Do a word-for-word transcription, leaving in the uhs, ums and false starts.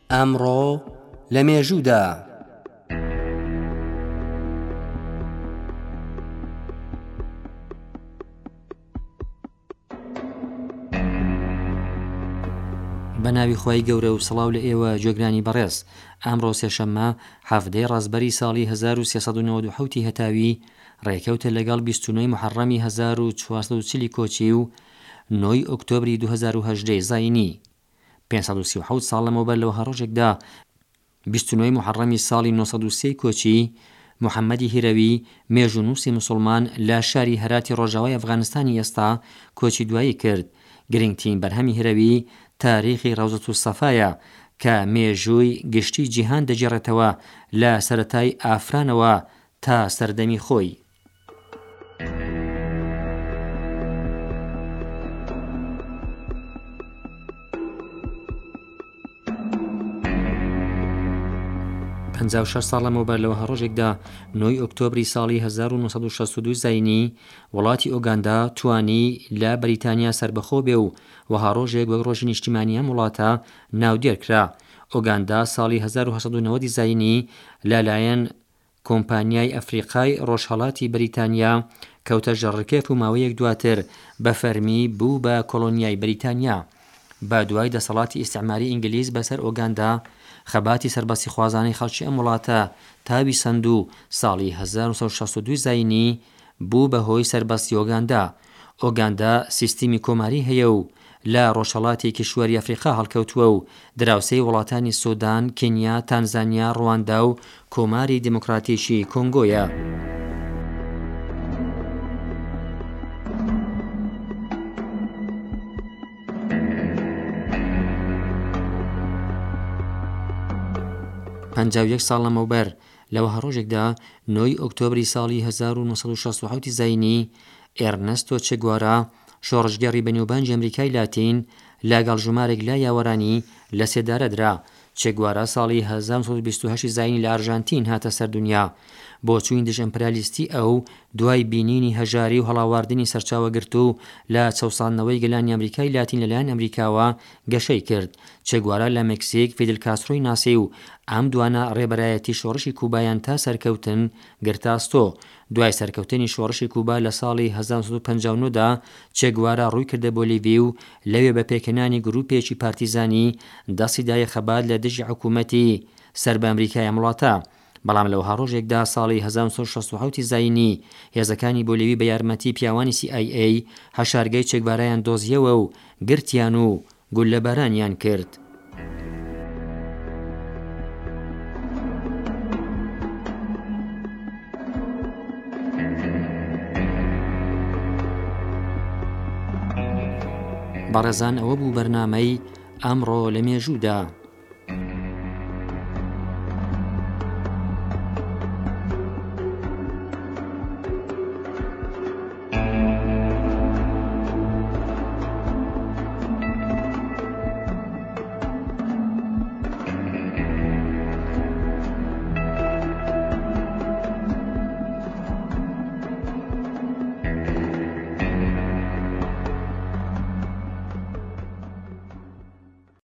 ئەمڕۆ لە مێژوودا بە ناوی خۆی گەورە و سڵاو لە ئێوە گوێگرانی بەڕێز. ئەمڕۆ سێشەممە هەفتەی ڕازبەری ساڵی هەزار و سێسەد و نەوەت و حەوتی هەتاوی ڕێکەوتە لەگەڵ بیست و نۆی محەڕەمی هەزار و چوارسەد و چلی کۆچی و نۆی ئۆکتۆبری دوو هەزار و هەژدە زاینی. پێنج سەد و سی و حەوت ساڵ لەمەوبەر لەوە هەڕۆژێکدا بیست و نۆی محەڕەمی ساڵی نۆ سەد و سێ کۆچی محەممەدی هیرەوی مێژوونووسی موسڵمان لە شاری هەراتی ڕۆژاوای ئەفغانستانی ئێستا کۆچی دوایی کرد. گرنگترین بەرهەمی هیرەوی تاریخی ڕەوزەت و سەفایە کە مێژووی گشتی جیهان دەجێڕێتەوە لە سەرەتای ئافرانەوە تا سەردەمی خۆی. پەنجا و شەش ساڵ لەمەوبەر لەوە هەڕۆژێکدا نۆی ئۆکتۆبری ساڵی هەزار و نۆ سەد و شەست و دوو زاینی وڵاتی ئۆگاندا توانی لە بەریتانیا سربەخۆ بێ و وەها ڕۆژێک وەک ڕۆژی نیشتیمانی ئەم وڵاتە ناودێرکرا. ئۆگاندا ساڵی هەزار و هەشت سەد و نەوەت زاینی لەلایەن کۆمپانیای ئەفریقای ڕۆژهەڵاتی بەریتانیا کەوتە ژەڕکێف و ماوەیەک دواتر بە فەرمی بوو بە کۆڵۆنیای بەریتانیا. بە دوای دەسەڵاتی ئیستیعماری ئینگلیز بەسەر ئۆگاندا خەباتی سەربەسی خوازانەی خەڵکی ئەم وڵاتە تاوی سەند و ساڵی هەزار و سەد و شەست و دوو زاینی بوو بەهۆی سەربەستی ئۆگاندا. ئۆگاندا سیستیمی کۆماری هەیە و لە ڕۆژهەڵاتی کیشوەری ئەفریقا هەڵکەوتووە و دراوسەی وڵاتانی سودان، کینیا، تانزانیا، ڕواندا و کۆماری دیموکراتیکی کۆنگۆیە. پەنجا و یەک ساڵ لەمەوبەر لەوە هەڕۆژێکدا نۆی ئۆکتۆبری ساڵی هەزار و نۆ سەد و شەست و حەوت زاینی ئێرنەستۆ چێ گوارا شۆڕشگەڕی بەنێوبانگی ئەمریکای لاتین لەگەڵ ژمارێک لای یاوەرانی لە سێدارەدرا. چێ گوارا ساڵی هەزار و سەد و بیست و هەشت زاینی لە ئەرژانتین هاتە سەر دونیا. بۆ چووین دژ ئەمپریالیستی ئەو دوای بینینی هەژاری و هەڵاواردنی سەرچاوەگرت و لە چەساندنەوەی گەلانی ئەمریکای لاتین لەلایەن ئەمریکاوە گەشەی کرد. چێ گوارا لە مێکسیک فیدل کاسترۆی ناسی و ئەم دوانە ڕێبەرایەتی شۆڕشی کوبایان تا سەرکەوتن گرتاستۆ. دوای سەرکەوتنی شۆڕشی کوبا لە ساڵی هەزار و سەد و پەنجا و نۆ دا چێ گوارا ڕووی کردە بۆلیڤی و لەوێ بە پێکەنانی گروپێکی پارتیزانی دەستی دایە خەبات لە دژی حکوومەتی سەر بە ئەمریکای وڵاتە. بەڵام لەوها ڕۆژێکدا ساڵی هەزار و سەد و شەست و حەوت زاینی هێزەکانی بۆلیڤی بە یارمەتی پیاوانی سی ئای ئەی هەشارگەی چێ گوارایان دۆزیەوە و گرتیان و گول لە بارانیان کرد. بەڕێزان ئەوە بوو بەرنامەی ئەمڕۆ لە مێژوودا.